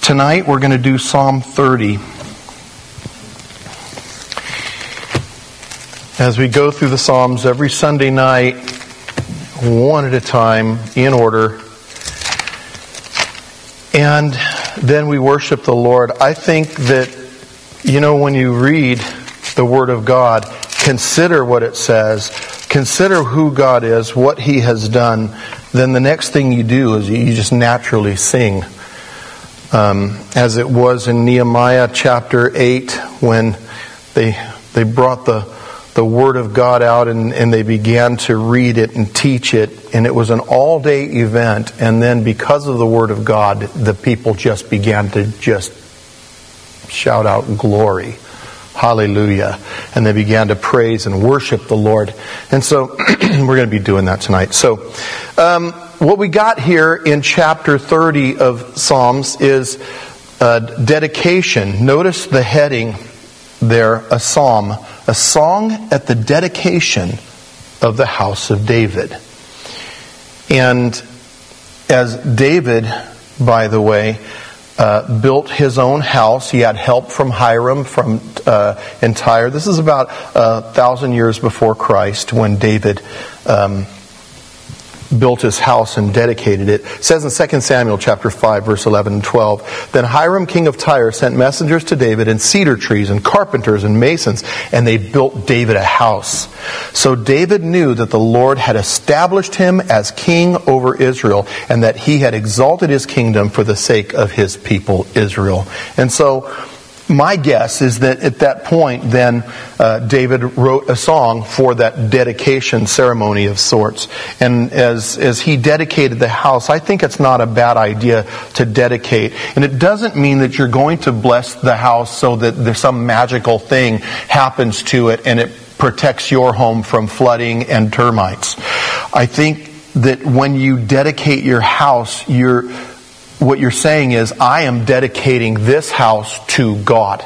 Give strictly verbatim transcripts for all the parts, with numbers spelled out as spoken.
Tonight we're going to do Psalm thirty. As we go through the Psalms every Sunday night, one at a time, in order, and then we worship the Lord. I think that, you know, when you read the Word of God, consider what it says, consider who God is, what He has done, then the next thing you do is you just naturally sing. Um, as it was in Nehemiah chapter eight, when they they brought the the Word of God out and, and they began to read it and teach it, and it was an all-day event, and then because of the Word of God, the people just began to just shout out glory, hallelujah, and they began to praise and worship the Lord. And so we're going to be doing that tonight. So um, what we got here in chapter thirty of Psalms is a dedication. Notice the heading there, a psalm, a song at the dedication of the house of David. And as David, by the way, uh, built his own house, he had help from Hiram from uh, in Tyre. This is about a thousand years before Christ when David um, built his house and dedicated it. It says in Second Samuel chapter five, verse eleven and twelve, "Then Hiram king of Tyre sent messengers to David and cedar trees and carpenters and masons, and they built David a house. So David knew that the Lord had established him as king over Israel, and that he had exalted his kingdom for the sake of his people Israel." And so my guess is that at that point then uh, David wrote a song for that dedication ceremony of sorts. And as as he dedicated the house, I think it's not a bad idea to dedicate. And it doesn't mean that you're going to bless the house so that there's some magical thing happens to it and it protects your home from flooding and termites. I think that when you dedicate your house, you're what you're saying is, I am dedicating this house to God.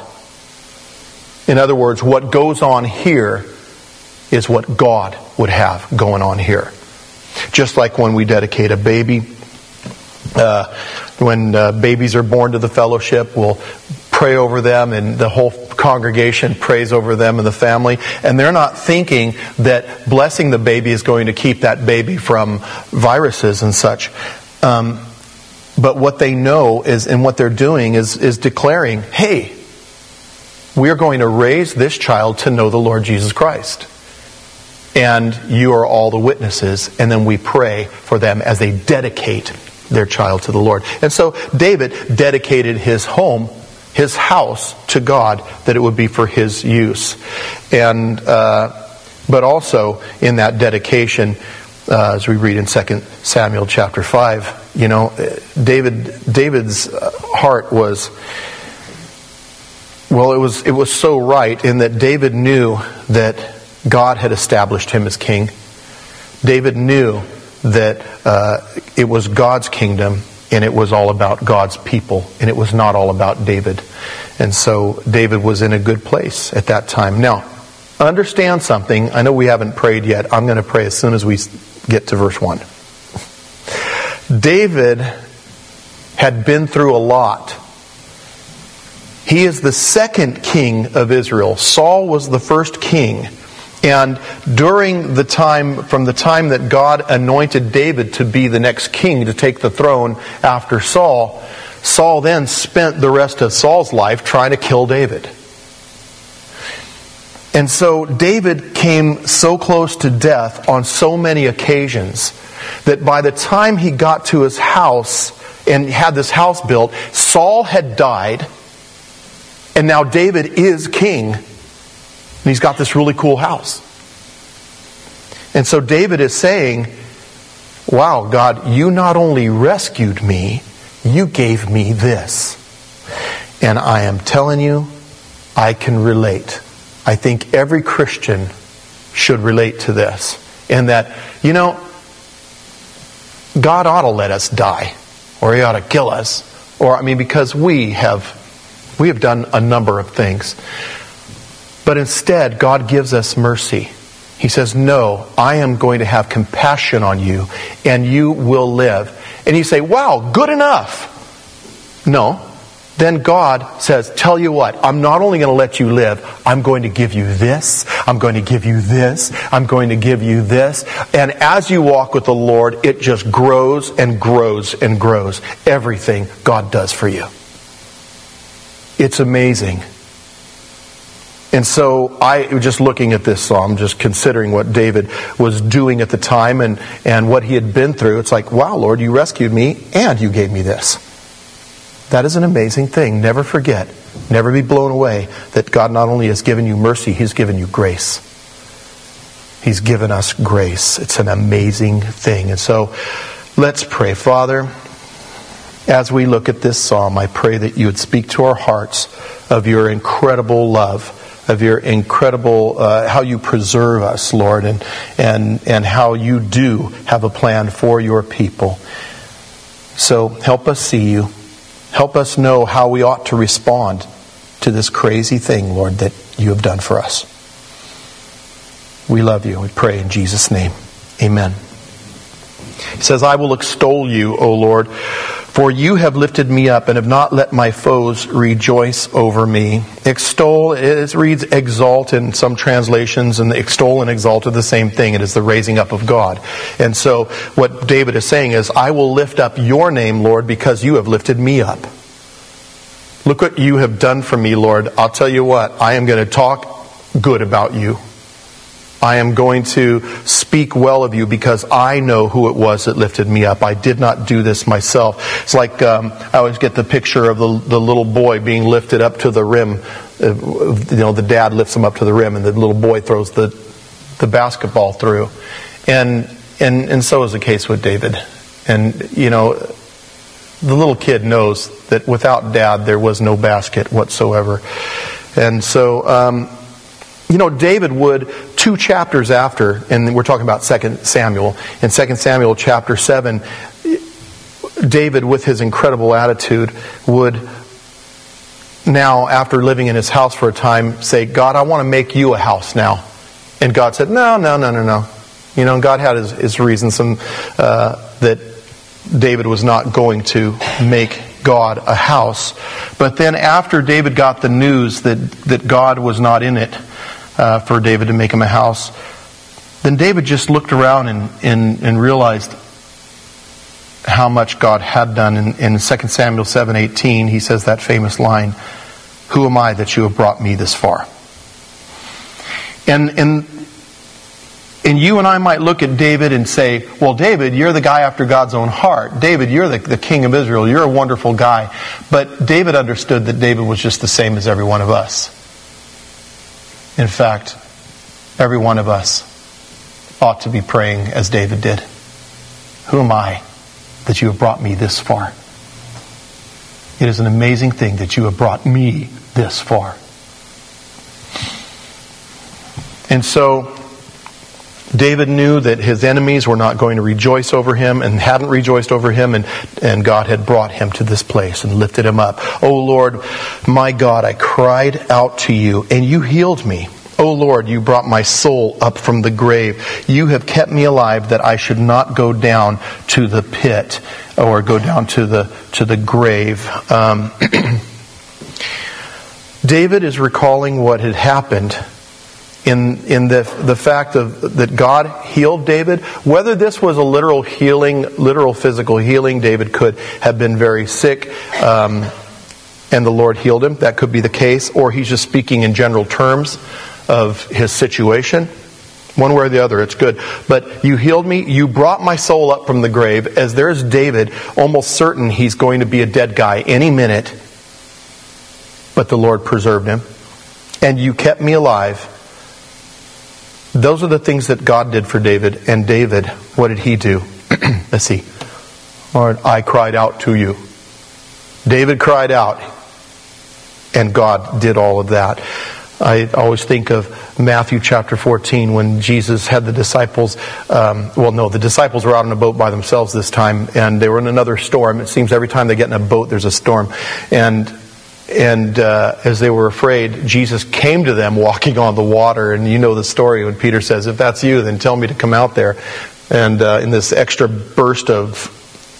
In other words, what goes on here is what God would have going on here. Just like when we dedicate a baby. Uh, when uh, babies are born to the fellowship, we'll pray over them and the whole congregation prays over them and the family. And they're not thinking that blessing the baby is going to keep that baby from viruses and such. Um, But what they know is, and what they're doing is, is declaring, hey, we are going to raise this child to know the Lord Jesus Christ. And you are all the witnesses. And then we pray for them as they dedicate their child to the Lord. And so David dedicated his home, his house to God, that it would be for his use. And uh, but also in that dedication, Uh, as we read in Second Samuel chapter five, you know, David David's heart was, well, it was it was so right in that David knew that God had established him as king. David knew that uh, it was God's kingdom and it was all about God's people, and it was not all about David. And so David was in a good place at that time. Now, understand something. I know we haven't prayed yet. I'm going to pray as soon as we get to verse one. David had been through a lot. He is the second king of Israel. Saul was the first king. And during the time, from the time that God anointed David to be the next king, to take the throne after Saul, Saul then spent the rest of Saul's life trying to kill David. And so David came so close to death on so many occasions that by the time he got to his house and had this house built, Saul had died, and now David is king, and he's got this really cool house. And so David is saying, wow, God, you not only rescued me, you gave me this. And I am telling you, I can relate. I think every Christian should relate to this. In that, you know, God ought to let us die. Or He ought to kill us. Or, I mean, because we have, we have done a number of things. But instead, God gives us mercy. He says, no, I am going to have compassion on you, and you will live. And you say, wow, good enough. No, then God says, tell you what, I'm not only going to let you live, I'm going to give you this, I'm going to give you this, I'm going to give you this. And as you walk with the Lord, it just grows and grows and grows. Everything God does for you. It's amazing. And so I, just looking at this psalm, just considering what David was doing at the time and, and what he had been through, it's like, wow, Lord, you rescued me and you gave me this. That is an amazing thing. Never forget, never be blown away that God not only has given you mercy, He's given you grace. He's given us grace. It's an amazing thing. And so let's pray. Father, as we look at this psalm, I pray that you would speak to our hearts of your incredible love, of your incredible, uh, how you preserve us, Lord, and, and, and how you do have a plan for your people. So help us see you. Help us know how we ought to respond to this crazy thing, Lord, that you have done for us. We love you. We pray in Jesus' name. Amen. He says, I will extol you, O Lord, for you have lifted me up and have not let my foes rejoice over me. Extol, it reads exalt in some translations, and extol and exalt are the same thing. It is the raising up of God. And so what David is saying is, I will lift up your name, Lord, because you have lifted me up. Look what you have done for me, Lord. I'll tell you what, I am going to talk good about you. I am going to speak well of you because I know who it was that lifted me up. I did not do this myself. It's like um, I always get the picture of the, the little boy being lifted up to the rim. Uh, you know, the dad lifts him up to the rim and the little boy throws the the basketball through. And and and so is the case with David. And, you know, the little kid knows that without dad there was no basket whatsoever. And so... Um, You know, David would, two chapters after, and we're talking about Second Samuel, in Second Samuel chapter seven, David, with his incredible attitude, would now, after living in his house for a time, say, God, I want to make you a house now. And God said, no, no, no, no, no. You know, God had his, his reasons some, uh, that David was not going to make God a house. But then after David got the news that, that God was not in it, Uh, for David to make him a house, then David just looked around and, and, and realized how much God had done. In, in Second Samuel seven eighteen, he says that famous line, who am I that you have brought me this far? And, and, and you and I might look at David and say, well, David, you're the guy after God's own heart. David, you're the, the king of Israel. You're a wonderful guy. But David understood that David was just the same as every one of us. In fact, every one of us ought to be praying as David did. Who am I that you have brought me this far? It is an amazing thing that you have brought me this far. And so, David knew that his enemies were not going to rejoice over him and hadn't rejoiced over him, and, and God had brought him to this place and lifted him up. Oh Lord, my God, I cried out to you and you healed me. Oh Lord, you brought my soul up from the grave. You have kept me alive that I should not go down to the pit or go down to the, to the grave. Um, David is recalling what had happened In in the the fact of that God healed David. Whether this was a literal healing, literal physical healing, David could have been very sick, um, and the Lord healed him. That could be the case. Or he's just speaking in general terms of his situation. One way or the other, it's good. But you healed me. You brought my soul up from the grave. As there's David, almost certain he's going to be a dead guy any minute. But the Lord preserved him, and you kept me alive. Those are the things that God did for David. And David, what did he do? Let's see. Lord, I cried out to you. David cried out, and God did all of that. I always think of Matthew chapter fourteen when Jesus had the disciples, um, well no, the disciples were out on a boat by themselves this time, and they were in another storm. It seems every time they get in a boat there's a storm. And And uh, as they were afraid, Jesus came to them walking on the water. And you know the story when Peter says, if that's you, then tell me to come out there. And uh, in this extra burst of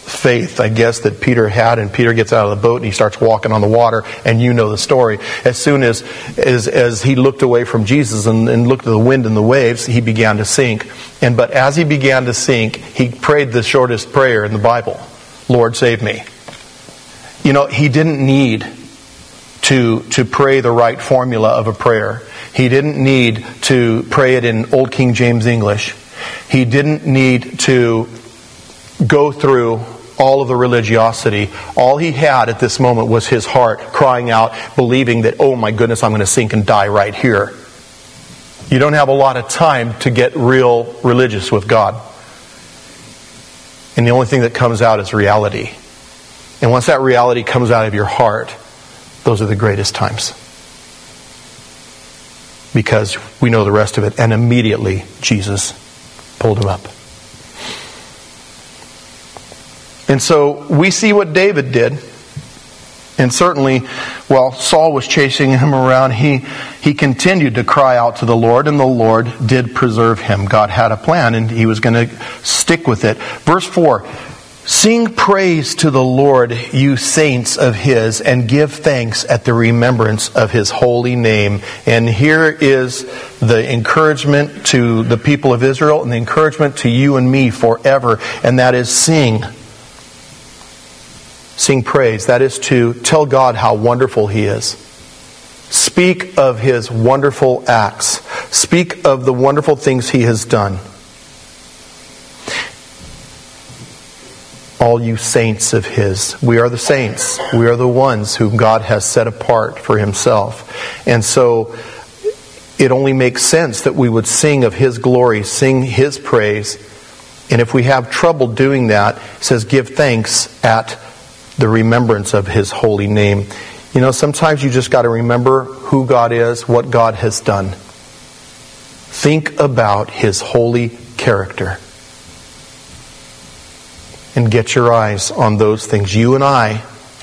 faith, I guess, that Peter had, and Peter gets out of the boat and he starts walking on the water, and you know the story. As soon as as, as he looked away from Jesus and, and looked at the wind and the waves, he began to sink. And but as he began to sink, he prayed the shortest prayer in the Bible: Lord, save me. You know, he didn't need to to pray the right formula of a prayer. He didn't need to pray it in Old King James English. He didn't need to go through all of the religiosity. All he had at this moment was his heart crying out, believing that, oh my goodness, I'm going to sink and die right here. You don't have a lot of time to get real religious with God. And the only thing that comes out is reality. And once that reality comes out of your heart, those are the greatest times. Because we know the rest of it. And immediately Jesus pulled him up. And so we see what David did. And certainly, while Saul was chasing him around, he, he continued to cry out to the Lord, and the Lord did preserve him. God had a plan, and he was going to stick with it. Verse four, sing praise to the Lord, you saints of His, and give thanks at the remembrance of His holy name. And here is the encouragement to the people of Israel, and the encouragement to you and me forever, and that is sing. Sing praise. That is to tell God how wonderful He is. Speak of His wonderful acts. Speak of the wonderful things He has done. All you saints of His. We are the saints. We are the ones whom God has set apart for Himself. And so it only makes sense that we would sing of His glory, sing His praise. And if we have trouble doing that, it says give thanks at the remembrance of His holy name. You know, sometimes you just got to remember who God is, what God has done. Think about His holy character. And get your eyes on those things. You and I,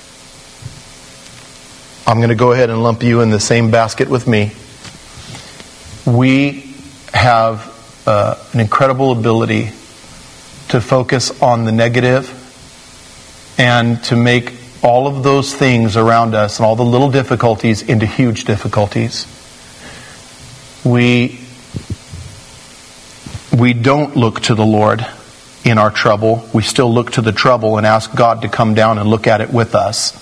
I'm going to go ahead and lump you in the same basket with me. We have uh, an incredible ability to focus on the negative and to make all of those things around us and all the little difficulties into huge difficulties. We, we don't look to the Lord in our trouble. We still look to the trouble and ask God to come down and look at it with us.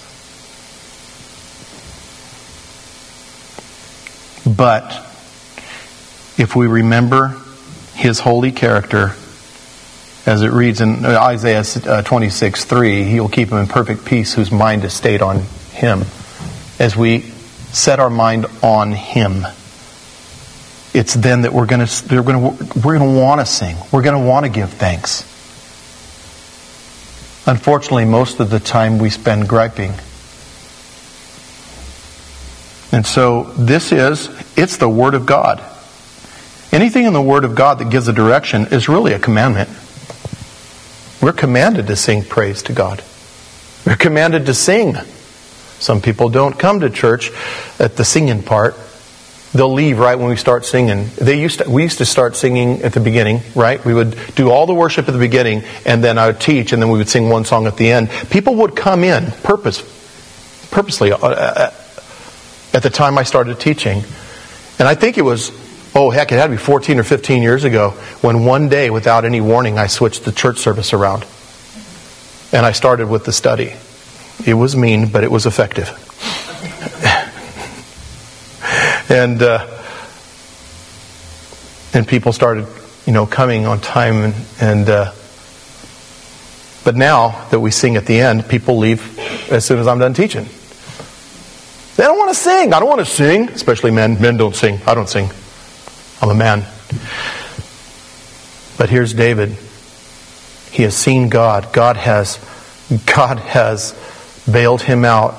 But if we remember His holy character, as it reads in Isaiah twenty-six three, He will keep him in perfect peace whose mind is stayed on Him. As we set our mind on Him, it's then that we're going to we're going to we're going to want to sing. We're going to want to give thanks. Unfortunately, most of the time we spend griping. And so this is it's the Word of God. Anything in the Word of God that gives a direction is really a commandment. We're commanded to sing praise to God. We're commanded to sing. Some people don't come to church at the singing part. They'll leave right when we start singing. They used to, we used to start singing at the beginning, right? We would do all the worship at the beginning, and then I would teach, and then we would sing one song at the end. People would come in purpose, purposely at the time I started teaching. And I think it was, oh heck, it had to be fourteen or fifteen years ago when one day, without any warning, I switched the church service around. And I started with the study. It was mean, but it was effective. and uh, and people started, you know, coming on time. And, and uh, but now that we sing at the end, people leave as soon as I'm done teaching. They don't want to sing. I don't want to sing. Especially men. Men don't sing. I don't sing. I'm a man. But here's David. He has seen God. God has, God has bailed him out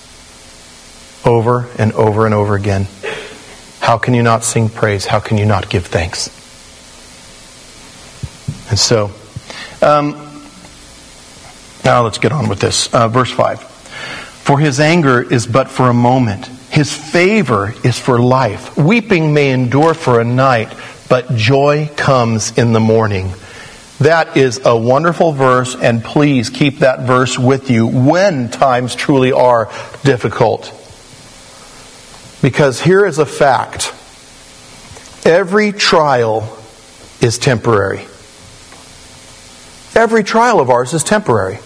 over and over and over again. How can you not sing praise? How can you not give thanks? And so, um, now let's get on with this. Uh, verse five. For His anger is but for a moment. His favor is for life. Weeping may endure for a night, but joy comes in the morning. That is a wonderful verse, and please keep that verse with you when times truly are difficult. Because here is a fact. Every trial is temporary. Every trial of ours is temporary.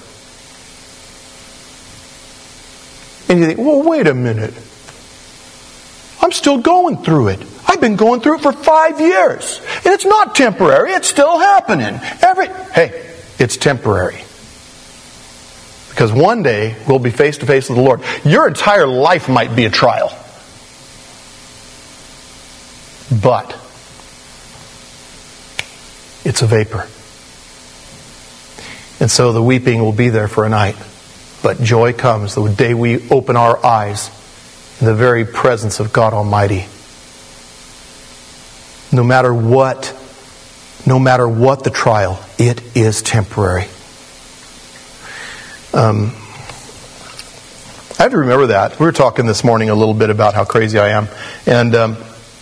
And you think, well, wait a minute. I'm still going through it. I've been going through it for five years. And it's not temporary. It's still happening. Every Hey, it's temporary. Because one day we'll be face to face with the Lord. Your entire life might be a trial. But it's a vapor. And so the weeping will be there for a night. But joy comes the day we open our eyes in the very presence of God Almighty. No matter what, no matter what the trial, it is temporary. Um, I have to remember that. We were talking this morning a little bit about how crazy I am. And um,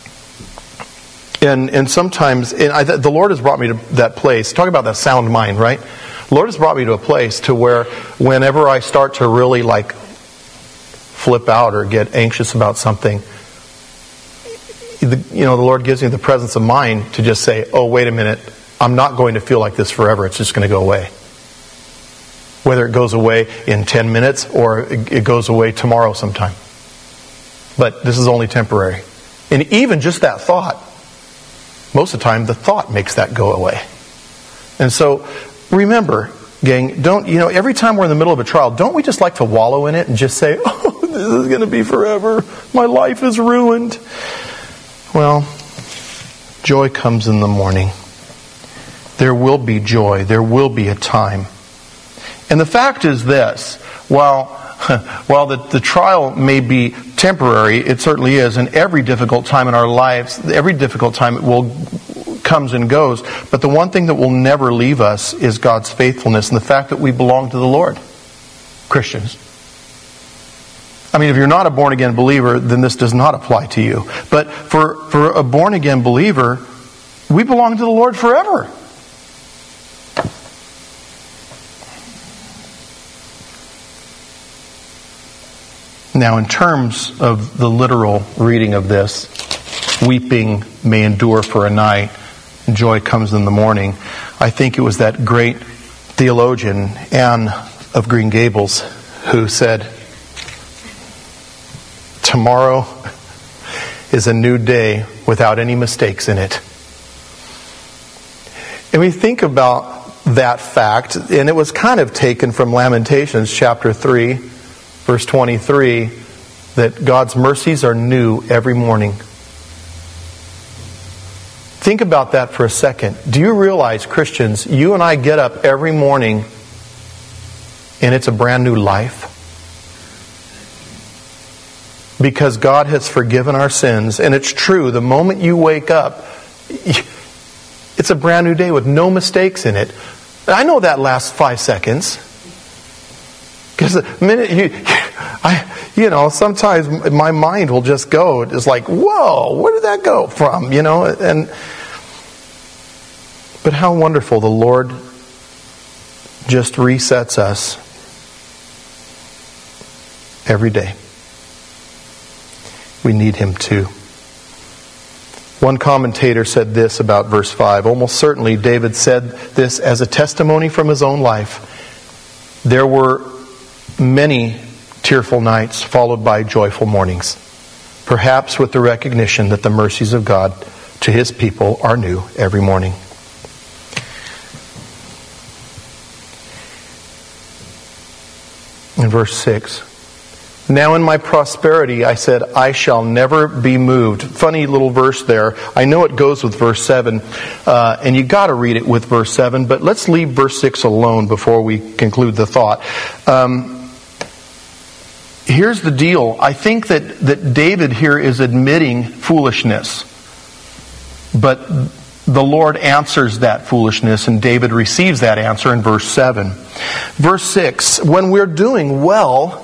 and and sometimes, and I, the Lord has brought me to that place. Talk about that sound mind, right? The Lord has brought me to a place to where whenever I start to really like flip out or get anxious about something, the, you know, the Lord gives me the presence of mind to just say, oh, wait a minute, I'm not going to feel like this forever. It's just going to go away. Whether it goes away in ten minutes or it goes away tomorrow sometime. But this is only temporary. And even just that thought, most of the time the thought makes that go away. And so, remember, gang, don't, you know, every time we're in the middle of a trial, don't we just like to wallow in it and just say, oh, this is going to be forever. My life is ruined. Well, joy comes in the morning. There will be joy. There will be a time. And the fact is this, while, while the, the trial may be temporary, it certainly is, and every difficult time in our lives, every difficult time it will comes and goes, but the one thing that will never leave us is God's faithfulness and the fact that we belong to the Lord. Christians. I mean, if you're not a born-again believer, then this does not apply to you. But for, for a born-again believer, we belong to the Lord forever. Now, in terms of the literal reading of this, weeping may endure for a night, and joy comes in the morning. I think it was that great theologian, Anne of Green Gables, who said, tomorrow is a new day without any mistakes in it. And we think about that fact, and it was kind of taken from Lamentations chapter three, verse twenty-three, that God's mercies are new every morning. Think about that for a second. Do you realize, Christians, you and I get up every morning and it's a brand new life? Because God has forgiven our sins. And it's true, the moment you wake up, it's a brand new day with no mistakes in it. I know that lasts five seconds. Because the minute you, I, you know, sometimes my mind will just go, it's like, whoa, where did that go from? You know, and, but how wonderful the Lord just resets us every day. We need Him too. One commentator said this about verse five. Almost certainly David said this as a testimony from his own life. There were many tearful nights followed by joyful mornings. Perhaps with the recognition that the mercies of God to His people are new every morning. In verse six. Now in my prosperity, I said, I shall never be moved. Funny little verse there. I know it goes with verse seven, uh, and you got to read it with verse seven, but let's leave verse six alone before we conclude the thought. Um, here's the deal. I think that, that David here is admitting foolishness, but the Lord answers that foolishness, and David receives that answer in verse seven. Verse six, when we're doing well,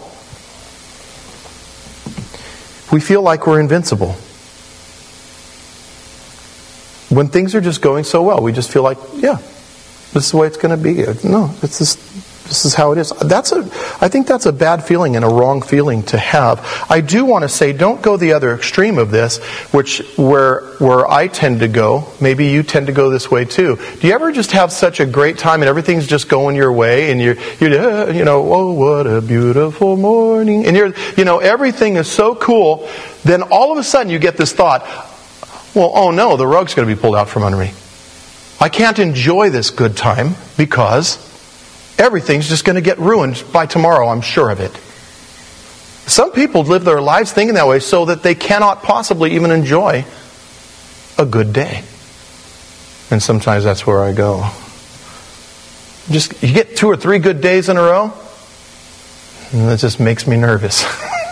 we feel like we're invincible. When things are just going so well, we just feel like, yeah, This is the way it's going to be. No, it's this, this is how it is. That's a, I think that's a bad feeling and a wrong feeling to have. I do want to say, don't go the other extreme of this, which where where I tend to go. Maybe you tend to go this way too. Do you ever just have such a great time and everything's just going your way, and you're, you're you know, oh, what a beautiful morning, and you're, you know, everything is so cool. Then all of a sudden you get this thought, well, oh no, the rug's going to be pulled out from under me. I can't enjoy this good time because everything's just going to get ruined by tomorrow, I'm sure of it. Some people live their lives thinking that way so that they cannot possibly even enjoy a good day. And sometimes that's where I go. Just, you get two or three good days in a row, and that just makes me nervous.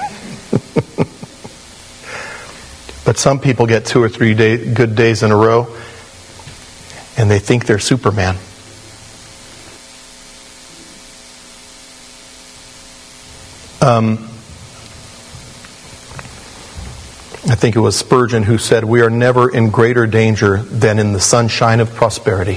But some people get two or three day, good days in a row, and they think they're Superman. Um, I think it was Spurgeon who said, "We are never in greater danger than in the sunshine of prosperity."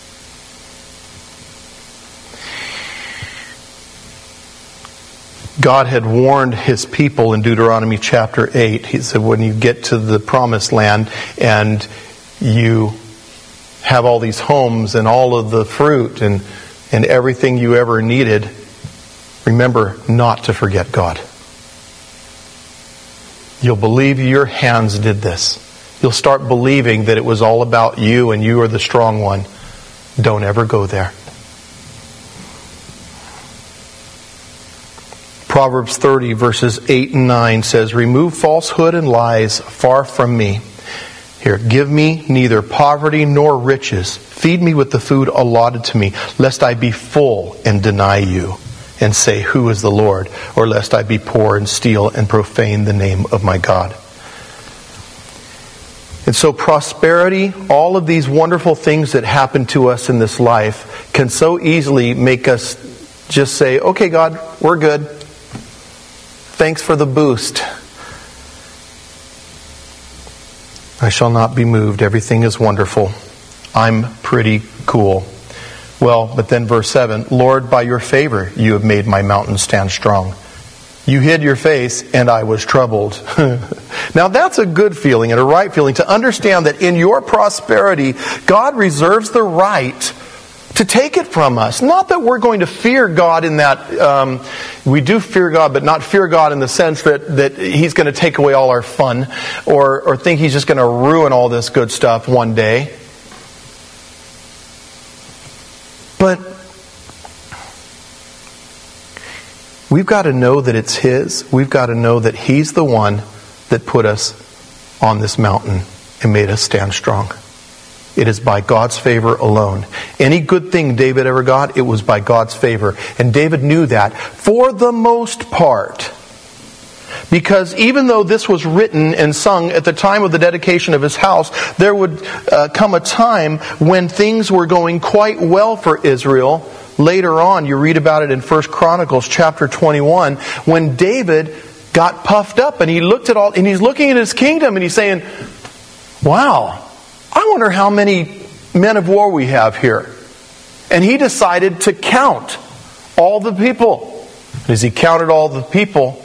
God had warned His people in Deuteronomy chapter eight. He said, when you get to the promised land and you have all these homes and all of the fruit and, and everything you ever needed, remember not to forget God. You'll believe your hands did this. You'll start believing that it was all about you and you are the strong one. Don't ever go there. Proverbs thirty verses eight and nine says, "Remove falsehood and lies far from me. Here, give me neither poverty nor riches. Feed me with the food allotted to me, lest I be full and deny you, and say, who is the Lord? Or lest I be poor and steal and profane the name of my God." And so prosperity, all of these wonderful things that happen to us in this life, can so easily make us just say, okay, God, we're good. Thanks for the boost. I shall not be moved. Everything is wonderful. I'm pretty cool. Well, but then verse seven, "Lord, by your favor you have made my mountain stand strong. You hid your face and I was troubled." Now that's a good feeling and a right feeling, to understand that in your prosperity, God reserves the right to take it from us. Not that we're going to fear God in that, um, we do fear God, but not fear God in the sense that, that He's going to take away all our fun, or, or think He's just going to ruin all this good stuff one day. But we've got to know that it's His. We've got to know that He's the one that put us on this mountain and made us stand strong. It is by God's favor alone. Any good thing David ever got, it was by God's favor. And David knew that for the most part. Because even though this was written and sung at the time of the dedication of his house, there would uh, come a time when things were going quite well for Israel. Later on, you read about it in First Chronicles chapter twenty-one, when David got puffed up and he looked at all, and he's looking at his kingdom and he's saying, wow, I wonder how many men of war we have here. And he decided to count all the people. As he counted all the people,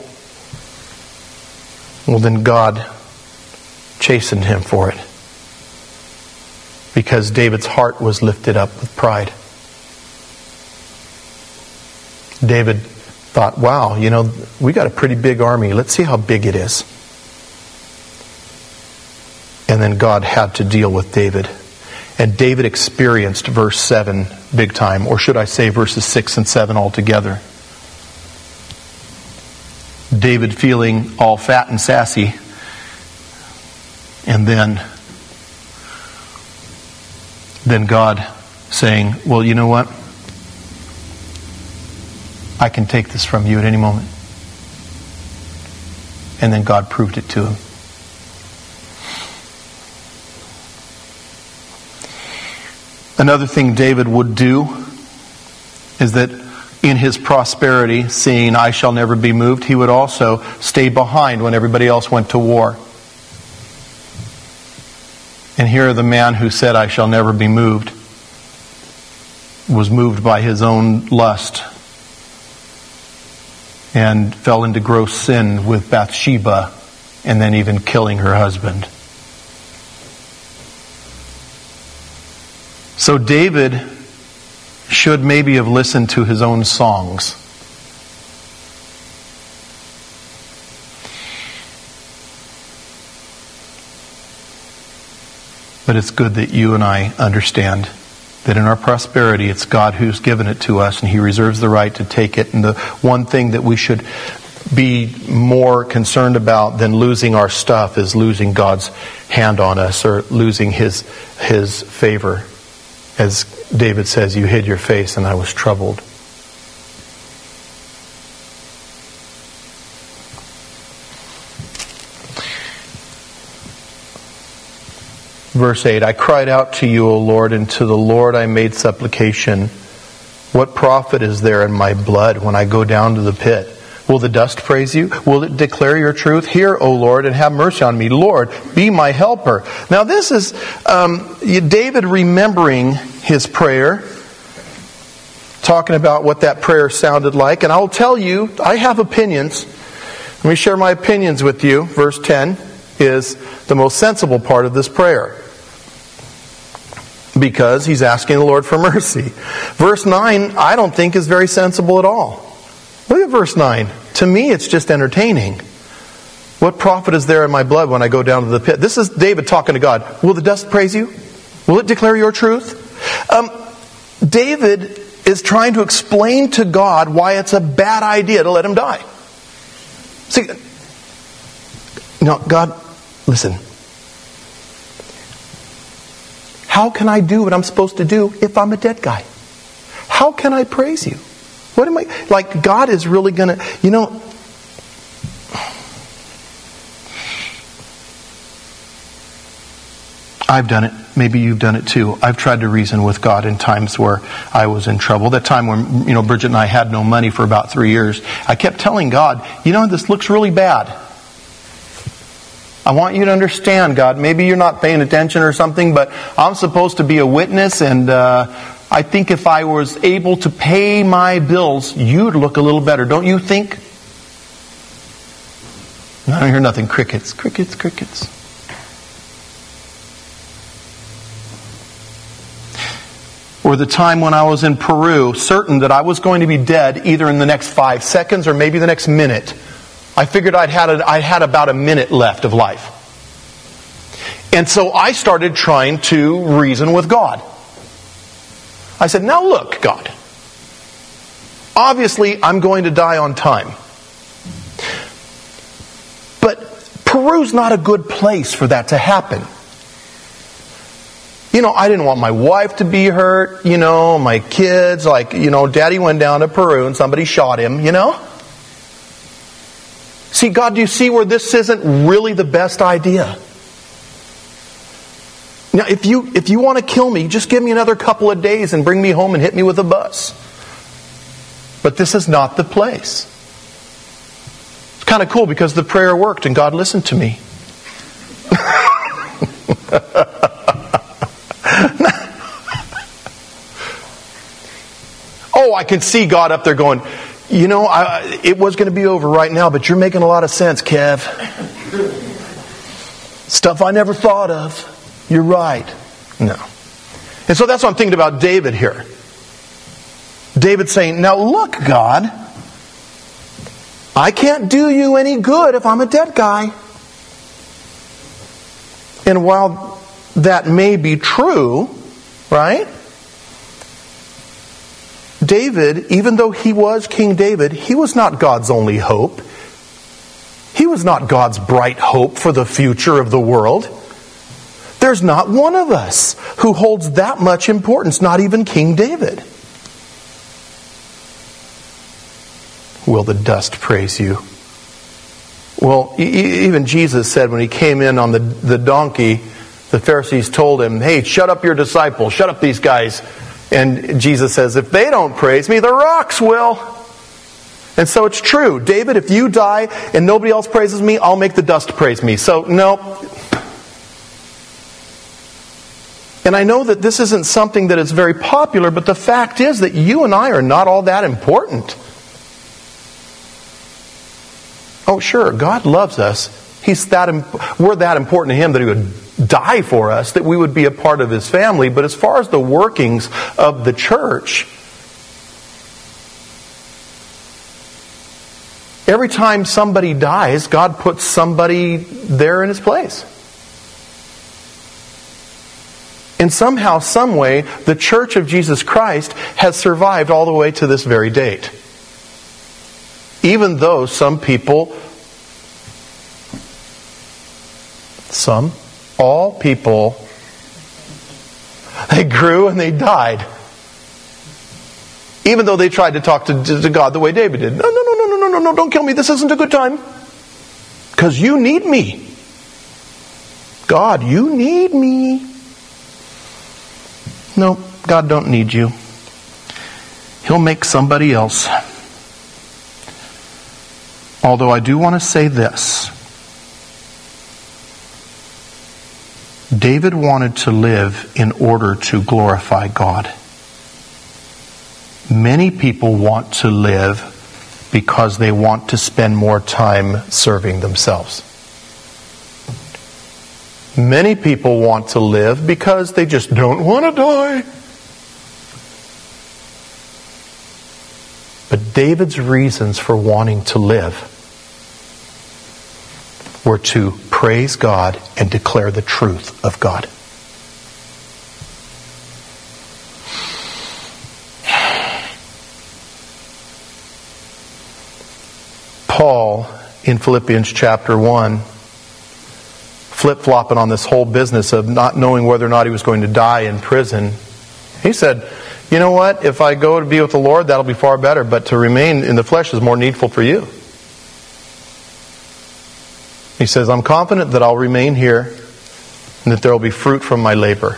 well, then God chastened him for it. Because David's heart was lifted up with pride. David thought, wow, you know, we got a pretty big army. Let's see how big it is. And then God had to deal with David. And David experienced verse seven big time. Or should I say verses six and seven altogether. David feeling all fat and sassy. And then, then God saying, well, you know what? I can take this from you at any moment. And then God proved it to him. Another thing David would do is that in his prosperity, seeing I shall never be moved, he would also stay behind when everybody else went to war. And here the man who said, I shall never be moved, was moved by his own lust and fell into gross sin with Bathsheba, and then even killing her husband. So David should maybe have listened to his own songs. But it's good that you and I understand that in our prosperity, it's God who's given it to us, and He reserves the right to take it. And the one thing that we should be more concerned about than losing our stuff is losing God's hand on us, or losing His His favor. As David says, you hid your face and I was troubled. Verse eight, I cried out to you, O Lord, and to the Lord I made supplication. What profit is there in my blood when I go down to the pit? Will the dust praise you? Will it declare your truth? Hear, O Lord, and have mercy on me. Lord, be my helper. Now this is um, David remembering his prayer, talking about what that prayer sounded like. And I'll tell you, I have opinions. Let me share my opinions with you. Verse ten is the most sensible part of this prayer, because he's asking the Lord for mercy. Verse nine, I don't think is very sensible at all. Look at verse nine. To me, it's just entertaining. What profit is there in my blood when I go down to the pit? This is David talking to God. Will the dust praise you? Will it declare your truth? Um, David is trying to explain to God why it's a bad idea to let him die. See, no, God, listen. How can I do what I'm supposed to do if I'm a dead guy? How can I praise you? What am I, like, God is really going to, you know, I've done it. Maybe you've done it too. I've tried to reason with God in times where I was in trouble. That time when, you know, Bridget and I had no money for about three years. I kept telling God, you know, this looks really bad. I want you to understand, God. Maybe you're not paying attention or something, but I'm supposed to be a witness, and uh, I think if I was able to pay my bills, you'd look a little better. Don't you think? I don't hear nothing. Crickets, crickets, crickets. Or the time when I was in Peru, certain that I was going to be dead either in the next five seconds or maybe the next minute. I figured I'd had a, I had about a minute left of life. And so I started trying to reason with God. I said, now look, God. Obviously, I'm going to die on time. But Peru's not a good place for that to happen. You know, I didn't want my wife to be hurt, you know, my kids, like, you know, Daddy went down to Peru and somebody shot him, you know? See, God, do you see where this isn't really the best idea? Now, if you if you want to kill me, just give me another couple of days and bring me home and hit me with a bus. But this is not the place. It's kind of cool because the prayer worked and God listened to me. Oh, I can see God up there going, you know, I, it was going to be over right now, but you're making a lot of sense, Kev. Stuff I never thought of. You're right. No. And so that's what I'm thinking about David here. David saying, now look, God, I can't do you any good if I'm a dead guy. And while that may be true, right? David, even though he was King David, he was not God's only hope. He was not God's bright hope for the future of the world. There's not one of us who holds that much importance, not even King David. Will the dust praise you? Well, even Jesus said when he came in on the, the donkey, the Pharisees told him, hey, shut up your disciples, shut up these guys. And Jesus says, if they don't praise me, the rocks will. And so it's true. David, if you die and nobody else praises me, I'll make the dust praise me. So, no. And I know that this isn't something that is very popular, but the fact is that you and I are not all that important. Oh, sure, God loves us. He's that, we're that important to Him that He would die for us, that we would be a part of His family. But as far as the workings of the church, every time somebody dies, God puts somebody there in His place. And somehow, some way, the Church of Jesus Christ has survived all the way to this very date. Even though some people, some, all people, they grew and they died. Even though they tried to talk to, to God the way David did. No, no, no, no, no, no, no, no, don't kill me. This isn't a good time. Because you need me. God, you need me. No, God don't need you. He'll make somebody else. Although I do want to say this. David wanted to live in order to glorify God. Many people want to live because they want to spend more time serving themselves. Many people want to live because they just don't want to die. But David's reasons for wanting to live were to praise God and declare the truth of God. Paul, in Philippians chapter one, flip-flopping on this whole business of not knowing whether or not he was going to die in prison, he said, you know what, if I go to be with the Lord, that'll be far better, but to remain in the flesh is more needful for you. He says, I'm confident that I'll remain here and that there will be fruit from my labor.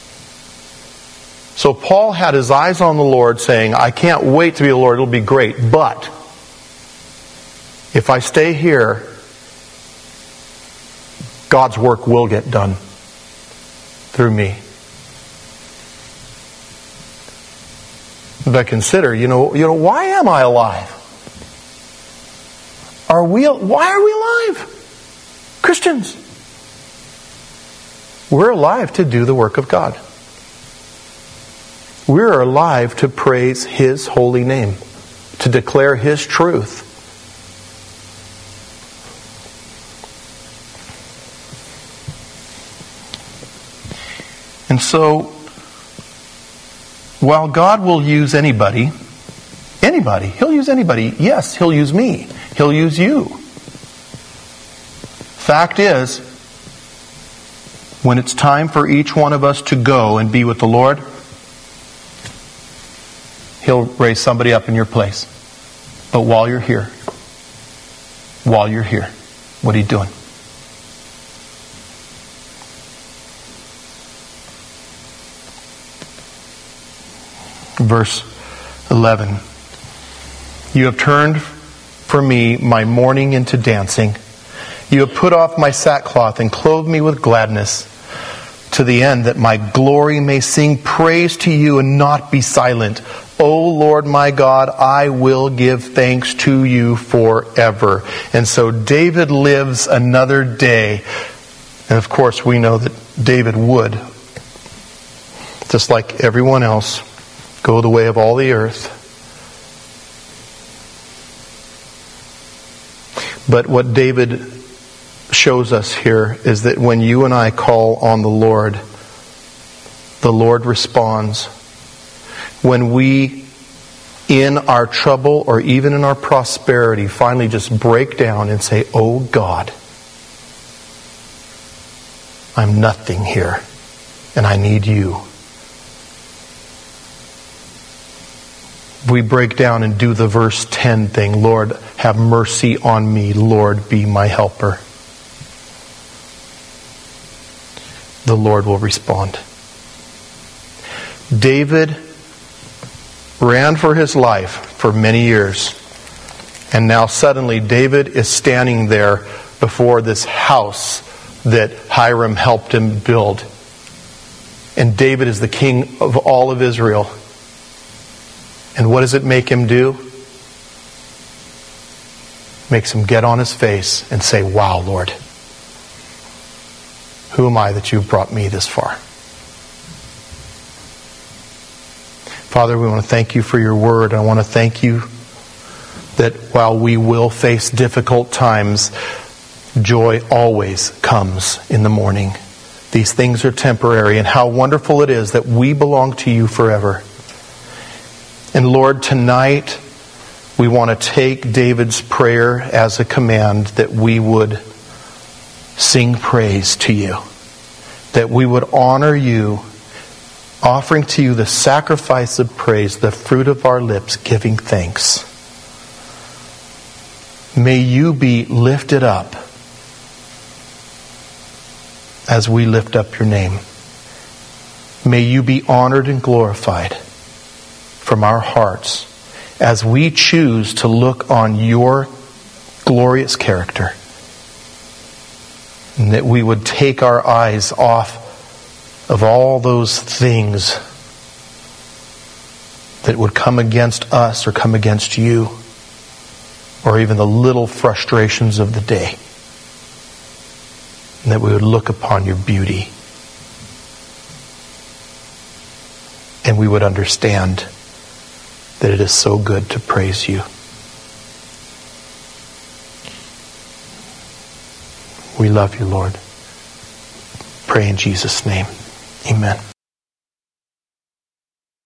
So Paul had his eyes on the Lord saying, I can't wait to be the Lord, it'll be great, but if I stay here, God's work will get done through me. But consider, you know, you know, why am I alive? Are we? Why are we alive? Christians. We're alive to do the work of God. We're alive to praise His holy name, to declare His truth. And so, while God will use anybody, anybody, He'll use anybody. Yes, He'll use me. He'll use you. Fact is, when it's time for each one of us to go and be with the Lord, He'll raise somebody up in your place. But while you're here, while you're here, what are you doing? Verse eleven. You have turned for me my mourning into dancing. You have put off my sackcloth and clothed me with gladness, to the end that my glory may sing praise to you and not be silent. O Lord my God, I will give thanks to you forever. And so David lives another day. And of course we know that David would, just like everyone else, go the way of all the earth. But what David shows us here is that when you and I call on the Lord, the Lord responds. When we, in our trouble or even in our prosperity, finally just break down and say, oh God, I'm nothing here and I need you. We break down and do the verse ten thing. Lord, have mercy on me. Lord, be my helper. The Lord will respond. David ran for his life for many years. And now suddenly David is standing there before this house that Hiram helped him build. And David is the king of all of Israel. And what does it make him do? Makes him get on his face and say, wow, Lord, who am I that you've brought me this far? Father, we want to thank you for your word. I want to thank you that while we will face difficult times, joy always comes in the morning. These things are temporary, and how wonderful it is that we belong to you forever. And Lord, tonight we want to take David's prayer as a command that we would sing praise to you, that we would honor you, offering to you the sacrifice of praise, the fruit of our lips, giving thanks. May you be lifted up as we lift up your name. May you be honored and glorified from our hearts as we choose to look on your glorious character. And that we would take our eyes off of all those things that would come against us or come against you, or even the little frustrations of the day. And that we would look upon your beauty. And we would understand that it is so good to praise you. We love you, Lord. Pray in Jesus' name. Amen.